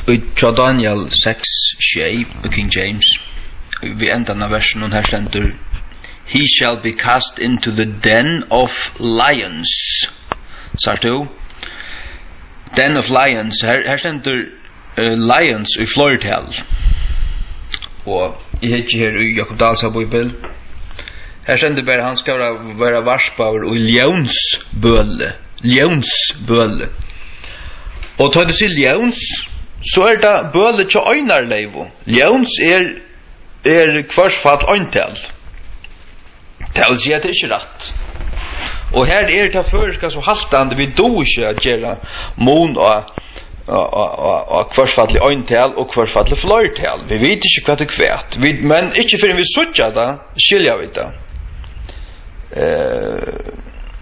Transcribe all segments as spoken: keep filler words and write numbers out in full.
i Daniel six shay King James vi ändan av versen och här ständer he shall be cast into the den of lions. Sartu den of lions här, här ständer uh, lions i flortal och i hitch här i Jakob Dalsa bibel här ständer bara han ska vara, vara varspaur och ljonsbölle ljonsbölle och tar du sig ljons så är det bölle till ögnarleivo ljons är er kvarsfall eintal. Det vill säga att det är inte rätt. Och här är det förska så haltande vi då inte att göra mån och och kvarsfall i eintal och kvarsfall i flertal. Vi vet inte vad det kvärt. Vi men inte förrän vi söker det skiljer vi det. Eh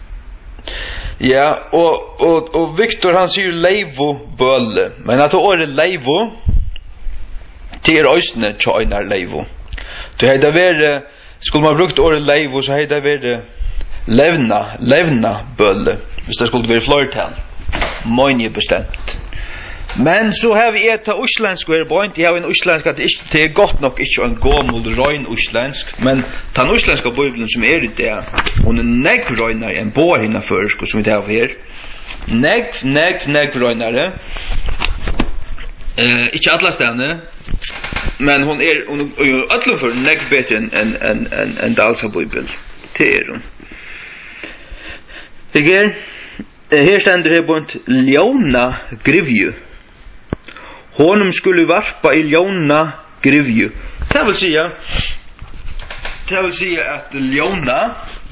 Ja, och och och Victor han säger leivo bölle. Men att det är leivo till ösne tjänar leivo. Det hade varit skulle man brukt ordet leivo så hade det varit levna, levna bölle. Hvis det skulle vara flertal. Många bestämt. Men så har vi ett usländsk point. Jag har en usländsk att det är gott nog inte en gammal rein usländsk, men den usländska bibeln som är det hon är nägg reinare än båda hinna försk som vi har här. Nägg, nägg, nägg reinare. Eh, inte alla ställe. Men hon är hon är alla för nägg bättre än än än än, än Dalsa bibel. Det är hon. Det är här ständer det på ett Leona grivju. Honom skulle varpa i Leona grivju. Det vill säga det vill säga att Leona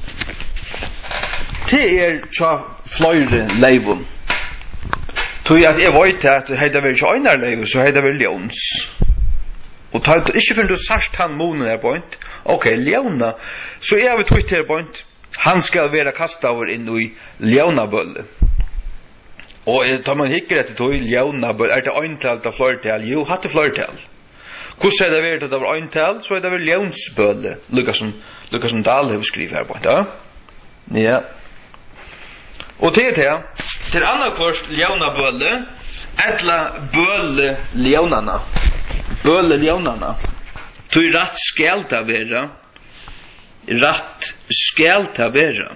det är tja flöjre leivun. Tog jag att jag vet att det hade varit tjejnar leiv så hade det varit Leons. Och ta inte för du särskilt han månen här point. Okej, Leona. Så jag vet Twitter point. Han ska vara kastad in i Leonabölle. Och tar man hickar efter då i Leonabölle är det eintal av flertal. Jo, hade flertal. Hur ser det vart att det var eintal så är det väl Leonsbölle. Lukas som Lukas som Dahl har skrivit här på det. Ja. Och det är till andra först Leonabölle ettla bölle Leonarna. Bölle Leonarna. Tog rätt skälta vara. Rätt skälta vara.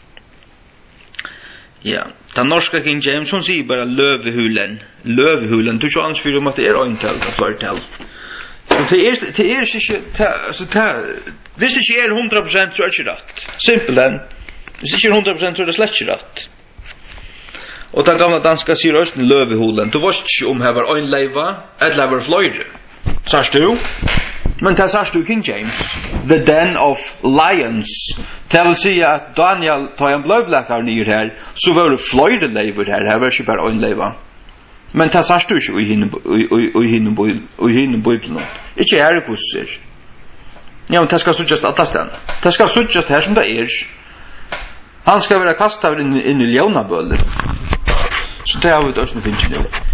Ja, den norska King James hon säger bara lövhulen. Lövhulen, du chans för om att det är eintal och flertal. Så det är det är inte så det visst är det hundra procent så är det rätt. Simpelt än. Det är hundra procent så är det slätt rätt. Och den gamla danska säger östen lövhulen. Du visste inte om här var en leiva eller var flöjde. Sars du? Men det sars du King James. The Den of Lions. Det vill säga att Daniel tar en blödläkare ner här så var det flöjde leivor här. Här var det bara en leiva. Men det sars du inte i hinnom bibeln. Ikke her i kusser. Ja, men det skal suttjast alla stedene. Det skal suttjast her som det er. Han skal være kastet inn, inn i Leonabølle. Så det har vi et østene finnes nu.